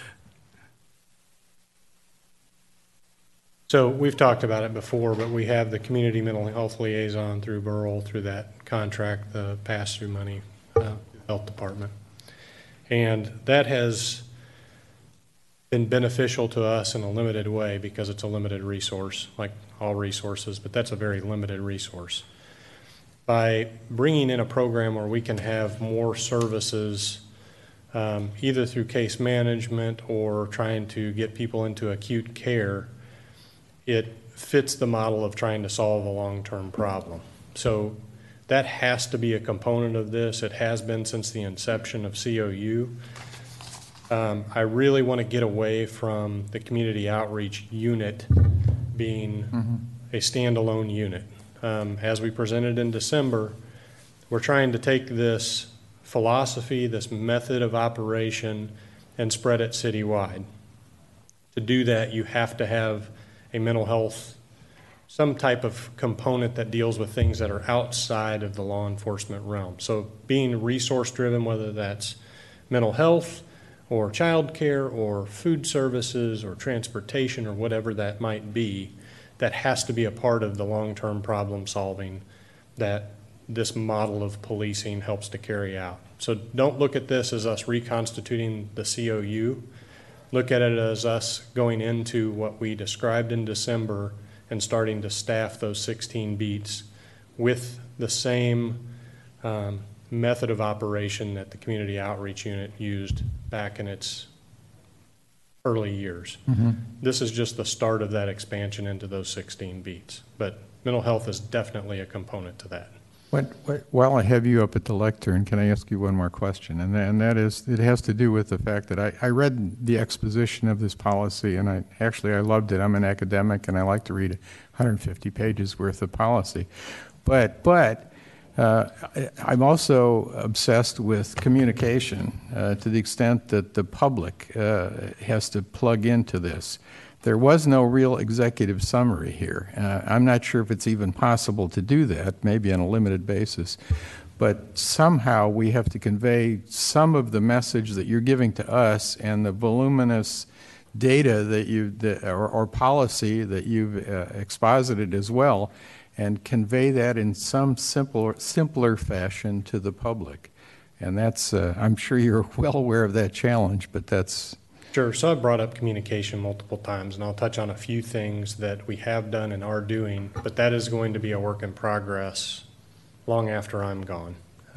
So we've talked about it before, but we have the community mental health liaison through Burrell, through that contract, the pass-through money, health department. And that has been beneficial to us in a limited way because it's a limited resource, like all resources, but that's a very limited resource. By bringing in a program where we can have more services, either through case management or trying to get people into acute care, it fits the model of trying to solve a long-term problem. So that has to be a component of this. It has been since the inception of COU. I really want to get away from the community outreach unit being a standalone unit. As we presented in December, we're trying to take this philosophy, this method of operation, and spread it citywide. To do that, you have to have a mental health, some type of component that deals with things that are outside of the law enforcement realm. So being resource driven, whether that's mental health or child care or food services or transportation or whatever that might be, that has to be a part of the long-term problem solving that this model of policing helps to carry out. So don't look at this as us reconstituting the COU. look at it as us going into what we described in December and starting to staff those 16 beats with the same method of operation that the community outreach unit used back in its early years. This is just the start of that expansion into those 16 beats. But mental health is definitely a component to that. While I have you up at the lectern, can I ask you one more question? And that is, it has to do with the fact that I read the exposition of this policy, and I loved it. I'm an academic, and I like to read 150 pages worth of policy. But I'm also obsessed with communication to the extent that the public has to plug into this. There was no real executive summary here. I'm not sure if it's even possible to do that, maybe on a limited basis. But somehow we have to convey some of the message that you're giving to us and the voluminous data or policy that you've exposited as well, and convey that in some simpler fashion to the public. And that's, I'm sure you're well aware of that challenge, but that's... Sure. So I've brought up communication multiple times, and I'll touch on a few things that we have done and are doing, but that is going to be a work in progress long after I'm gone.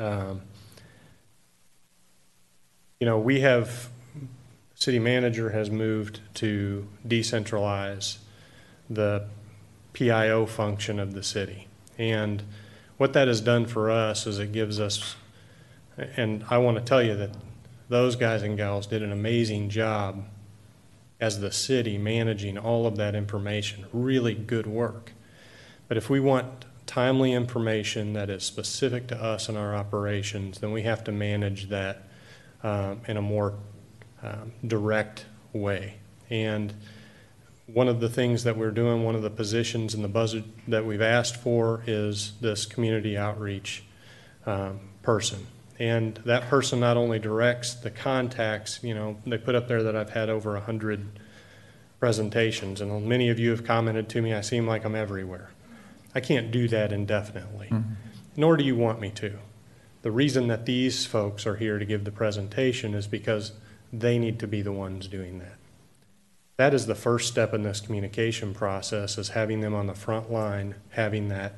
We have, city manager has moved to decentralize the PIO function of the city. And what that has done for us is it gives us, and I want to tell you that those guys and gals did an amazing job as the city managing all of that information. Really good work. But if we want timely information that is specific to us and our operations, then we have to manage that in a more direct way. And one of the things that we're doing, one of the positions in the budget that we've asked for is this community outreach person. And that person not only directs the contacts, they put up there that I've had over 100 presentations, and many of you have commented to me, I seem like I'm everywhere. I can't do that indefinitely, nor do you want me to. The reason that these folks are here to give the presentation is because they need to be the ones doing that. That is the first step in this communication process, is having them on the front line, having that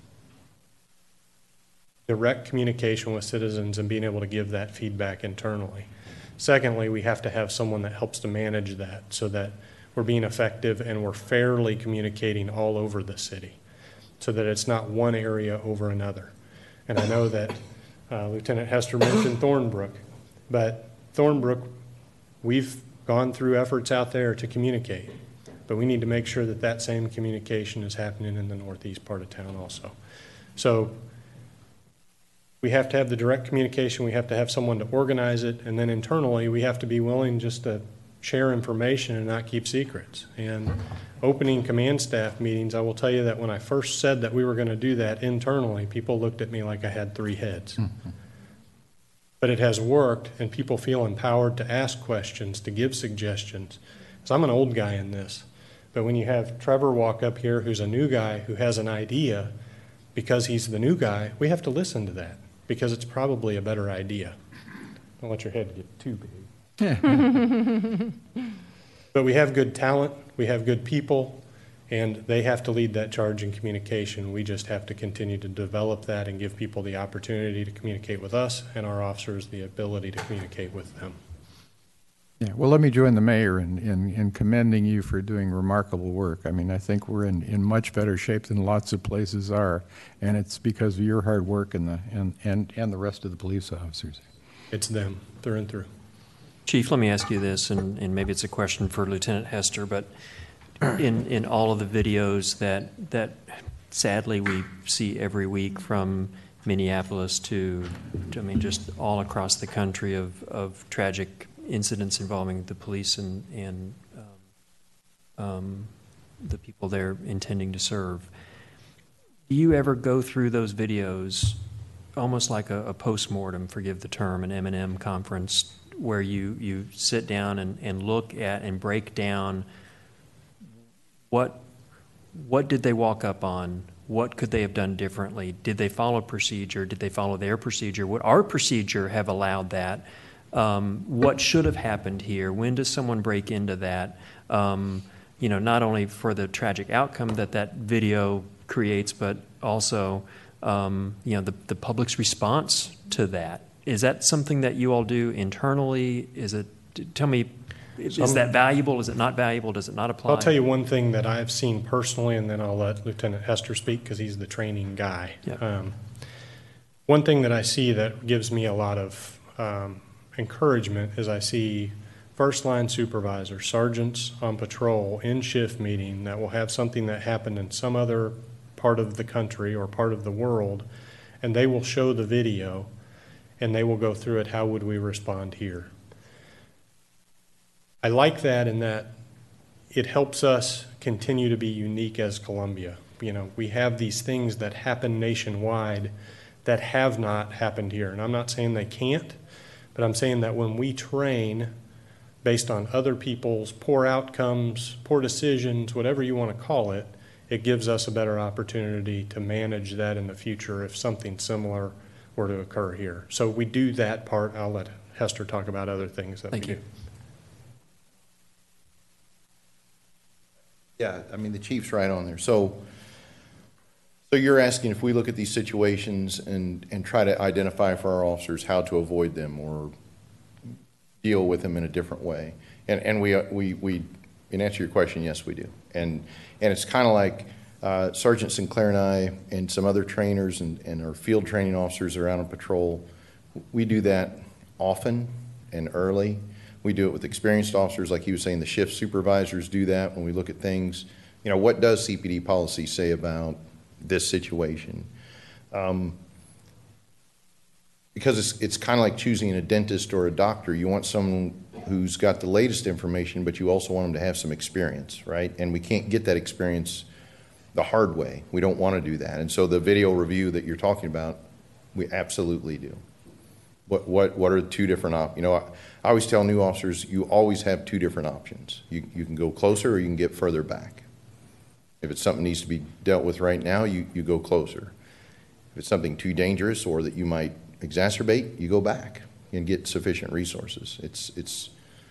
direct communication with citizens and being able to give that feedback internally. Secondly, we have to have someone that helps to manage that so that we're being effective and we're fairly communicating all over the city so that it's not one area over another. And I know that Lieutenant Hester mentioned Thornbrook, but Thornbrook, we've gone through efforts out there to communicate, but we need to make sure that that same communication is happening in the northeast part of town also. So we have to have the direct communication, we have to have someone to organize it, and then internally we have to be willing just to share information and not keep secrets. And opening command staff meetings, I will tell you that when I first said that we were going to do that internally, people looked at me like I had 3 heads. But it has worked, and people feel empowered to ask questions, to give suggestions. So I'm an old guy in this, but when you have Trevor walk up here, who's a new guy who has an idea, because he's the new guy, we have to listen to that, because it's probably a better idea. Don't let your head get too big. But we have good talent, we have good people, and they have to lead that charge in communication. We just have to continue to develop that and give people the opportunity to communicate with us, and our officers the ability to communicate with them. Yeah, well, let me join the mayor in commending you for doing remarkable work. I mean, I think we're in much better shape than lots of places are, and it's because of your hard work and the rest of the police officers. It's them, through and through. Chief, let me ask you this, and maybe it's a question for Lieutenant Hester, but in all of the videos that sadly we see every week from Minneapolis to just all across the country of tragic incidents involving the police and the people they're intending to serve, do you ever go through those videos almost like a postmortem, forgive the term, an M&M conference, where you sit down and look at and break down what did they walk up on? What could they have done differently? Did they follow procedure? Did they follow their procedure? Would our procedure have allowed that? What should have happened here? When does someone break into that? Not only for the tragic outcome that video creates, but also, the public's response to that. Is that something that you all do internally? Tell me, is that valuable? Is it not valuable? Does it not apply? I'll tell you one thing that I've seen personally, and then I'll let Lieutenant Hester speak because he's the training guy. Yep. One thing that I see that gives me a lot of encouragement is I see first-line supervisors, sergeants on patrol in shift meeting that will have something that happened in some other part of the country or part of the world, and they will show the video, and they will go through it. How would we respond here? I like that in that it helps us continue to be unique as Columbia. We have these things that happen nationwide that have not happened here. And I'm not saying they can't, but I'm saying that when we train based on other people's poor outcomes, poor decisions, whatever you want to call it, it gives us a better opportunity to manage that in the future if something similar were to occur here. So we do that part. I'll let Hester talk about other things that Thank we you. do. Yeah, I mean, the chief's right on there. So you're asking if we look at these situations and try to identify for our officers how to avoid them or deal with them in a different way. And we in answer to your question, yes, we do. And it's kind of like Sergeant Sinclair and I and some other trainers and our field training officers that are out on patrol, we do that often and early. We do it with experienced officers, like he was saying, the shift supervisors do that when we look at things. What does CPD policy say about this situation? Because it's kind of like choosing a dentist or a doctor. You want someone who's got the latest information, but you also want them to have some experience, right? And we can't get that experience the hard way. We don't want to do that. And so the video review that you're talking about, we absolutely do. What are the two different options? I always tell new officers, you always have two different options. You can go closer or you can get further back. If it's something that needs to be dealt with right now, you go closer. If it's something too dangerous or that you might exacerbate, you go back and get sufficient resources. It's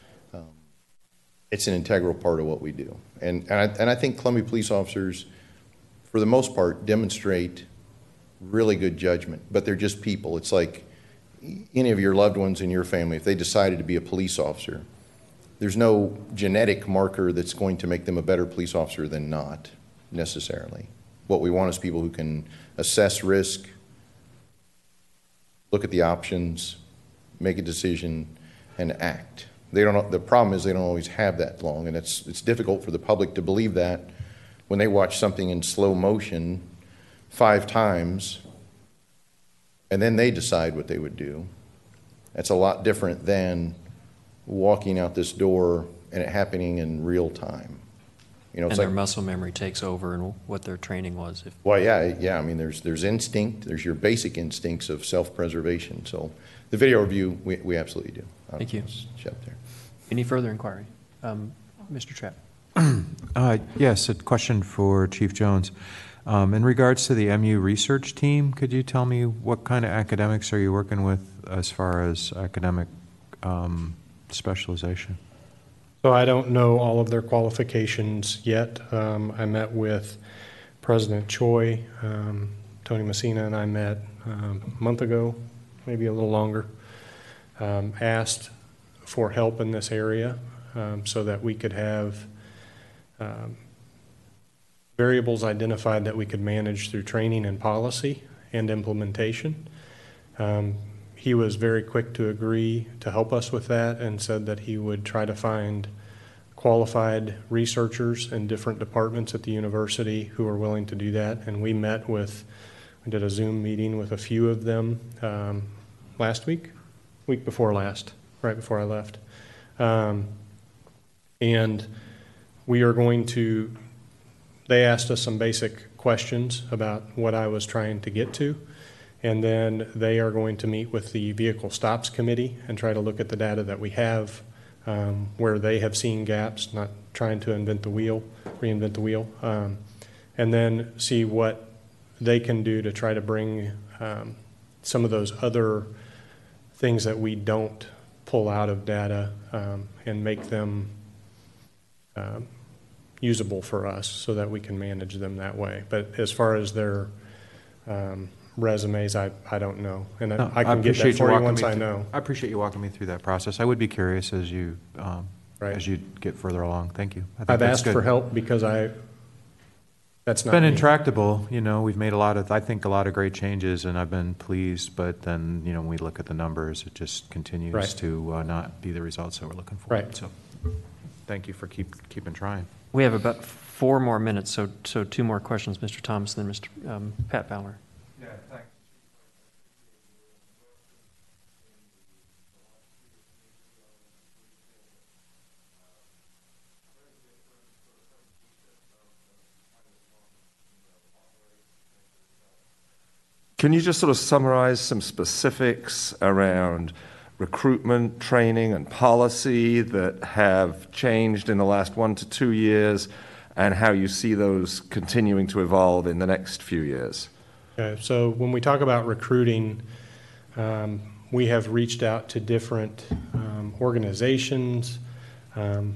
an integral part of what we do. And I think Columbia police officers, for the most part, demonstrate really good judgment, but they're just people. It's like any of your loved ones in your family, if they decided to be a police officer, there's no genetic marker that's going to make them a better police officer than not, necessarily. What we want is people who can assess risk, look at the options, make a decision, and act. The problem is they don't always have that long, and it's difficult for the public to believe that when they watch something in slow motion 5 times and then they decide what they would do. That's a lot different than walking out this door and it happening in real time. And their muscle memory takes over and what their training was. Well, yeah. I mean, there's instinct. There's your basic instincts of self-preservation. So the video review, we absolutely do. Thank you. Shut there. Any further inquiry? Mr. Trapp. Yes, a question for Chief Jones. In regards to the MU research team, could you tell me what kind of academics are you working with as far as academic specialization? So I don't know all of their qualifications yet. I met with President Choi. Tony Messina and I met a month ago, maybe a little longer. Asked for help in this area so that we could have variables identified that we could manage through training and policy and implementation. He was very quick to agree to help us with that and said that he would try to find qualified researchers in different departments at the university who are willing to do that. And we did a Zoom meeting with a few of them last week before last, right before I left. And we are going to, they asked us some basic questions about what I was trying to get to. And then they are going to meet with the Vehicle Stops Committee and try to look at the data that we have, where they have seen gaps, not trying to reinvent the wheel, and then see what they can do to try to bring some of those other things that we don't pull out of data and make them usable for us so that we can manage them that way. But as far as their resumes, I don't know. And No, I can get that for you once I know. I appreciate you walking me through that process. I would be curious as you Right. as you get further along. Thank you. I think I've that's asked good. for help because that's It's not been me. intractable. You know, we've made I think, a lot of great changes, and I've been pleased. But then, you know, when we look at the numbers, it just continues Right. to not be the results that we're looking for. Right. So, thank you for keeping trying. We have about 4 more minutes, so 2 more questions, Mr. Thomas, and then Mr. Pat Fowler. Yeah, thanks. Can you just sort of summarize some specifics around recruitment, training, and policy that have changed in the last 1 to 2 years, and how you see those continuing to evolve in the next few years? Okay, so when we talk about recruiting, we have reached out to different organizations. An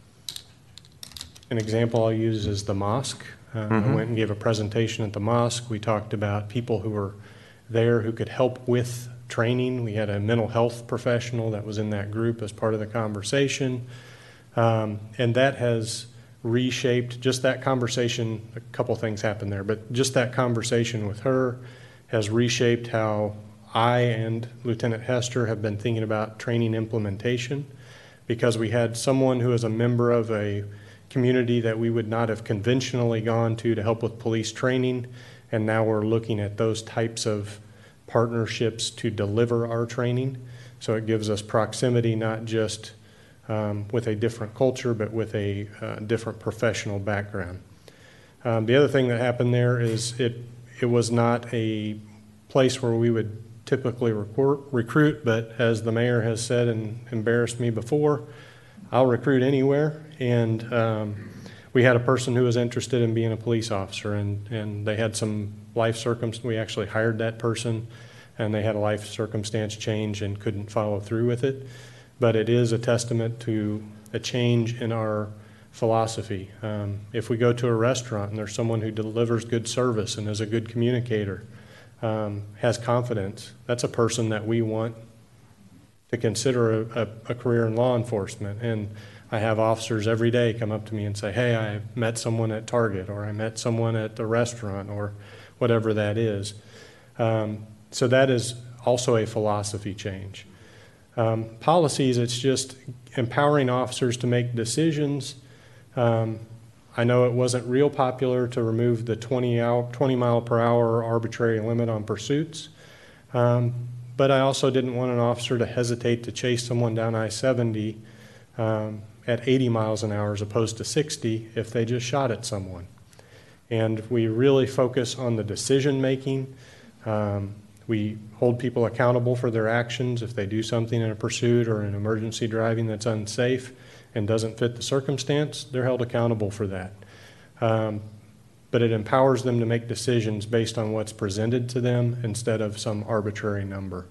example I'll use is the mosque. I went and gave a presentation at the mosque. We talked about people who were there who could help with training. We had a mental health professional that was in that group as part of the conversation. And that has reshaped just that conversation. A couple things happened there, but just that conversation with her has reshaped how I and Lieutenant Hester have been thinking about training implementation, because we had someone who is a member of a community that we would not have conventionally gone to help with police training, and now we're looking at those types of partnerships to deliver our training. So it gives us proximity, not just with a different culture, but with a different professional background. The other thing that happened there is it was not a place where we would typically recruit, but as the mayor has said and embarrassed me before, I'll recruit anywhere. And we had a person who was interested in being a police officer, and they had some life circumstance. We actually hired that person, and they had a life circumstance change and couldn't follow through with it. But it is a testament to a change in our philosophy. If we go to a restaurant and there's someone who delivers good service and is a good communicator, has confidence, that's a person that we want to consider a career in law enforcement. And I have officers every day come up to me and say, hey, I met someone at Target, or I met someone at the restaurant, or whatever that is. So that is also a philosophy change. Policies, it's just empowering officers to make decisions. I know it wasn't real popular to remove the 20 mile per hour arbitrary limit on pursuits. But I also didn't want an officer to hesitate to chase someone down I-70 at 80 miles an hour as opposed to 60 if they just shot at someone. And we really focus on the decision making. We hold people accountable for their actions. If they do something in a pursuit or in emergency driving that's unsafe and doesn't fit the circumstance, they're held accountable for that. But it empowers them to make decisions based on what's presented to them instead of some arbitrary number.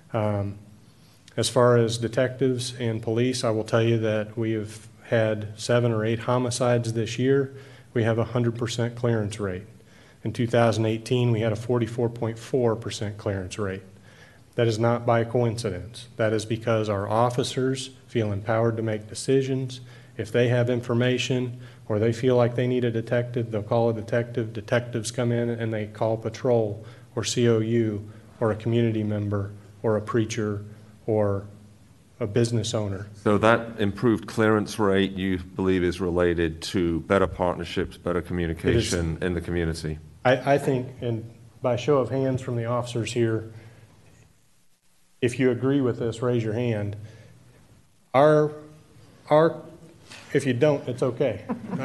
As far as detectives and police, I will tell you that we have had 7 or 8 homicides this year. We have a 100% clearance rate. In 2018, we had a 44.4% clearance rate. That is not by coincidence. That is because our officers feel empowered to make decisions. If they have information or they feel like they need a detective, they'll call a detective. Detectives come in and they call patrol or COU or a community member or a preacher or a business owner. So that improved clearance rate, you believe, is related to better partnerships, better communication in the community? I think, and by show of hands from the officers here, if you agree with this, raise your hand. If you don't, it's okay.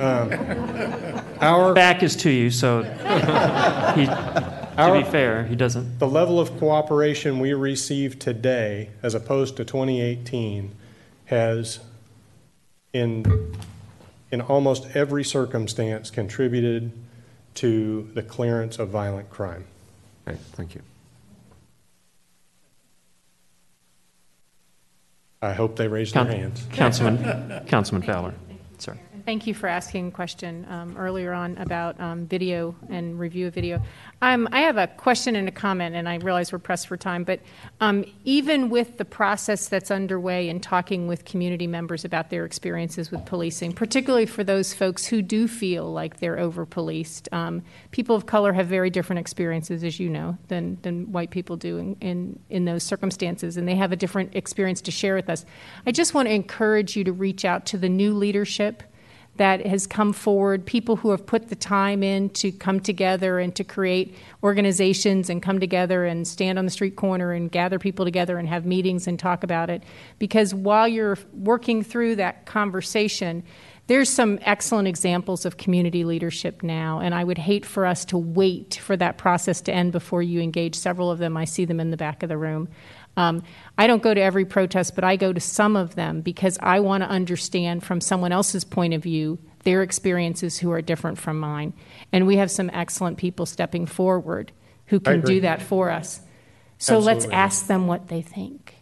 Back is to you, so to be fair, he doesn't. The level of cooperation we receive today, as opposed to 2018, has, in almost every circumstance, contributed to the clearance of violent crime. Okay, thank you. I hope they raise their hands. Councilman Fowler, sorry. Thank you for asking a question earlier on about video and review of video. I have a question and a comment, and I realize we're pressed for time, but even with the process that's underway in talking with community members about their experiences with policing, particularly for those folks who do feel like they're over-policed, people of color have very different experiences, as you know, than white people do in those circumstances, and they have a different experience to share with us. I just want to encourage you to reach out to the new leadership that has come forward, people who have put the time in to come together and to create organizations and come together and stand on the street corner and gather people together and have meetings and talk about it. Because while you're working through that conversation, there's some excellent examples of community leadership now, and I would hate for us to wait for that process to end before you engage several of them. I see them in the back of the room. I don't go to every protest, but I go to some of them because I want to understand from someone else's point of view their experiences who are different from mine. And we have some excellent people stepping forward who can do that for us. So let's ask them what they think.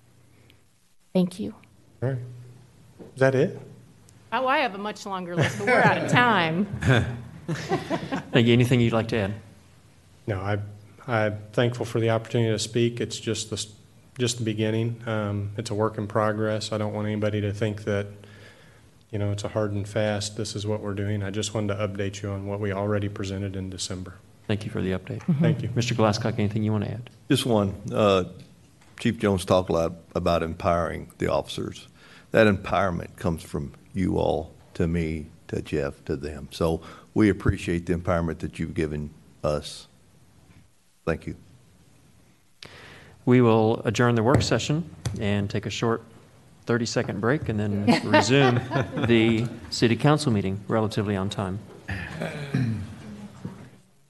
Thank you. All right. Is that it? Oh, I have a much longer list, but we're out of time. Thank you. Anything you'd like to add? No, I'm thankful for the opportunity to speak. It's just the beginning. It's a work in progress. I don't want anybody to think that, it's a hard and fast, this is what we're doing. I just wanted to update you on what we already presented in December. Thank you for the update. Thank you. Mr. Glasscock, anything you want to add? Just one. Chief Jones talked a lot about empowering the officers. That empowerment comes from you all, to me, to Jeff, to them. So we appreciate the empowerment that you've given us. Thank you. We will adjourn the work session and take a short 30-second break and then resume the city council meeting relatively on time.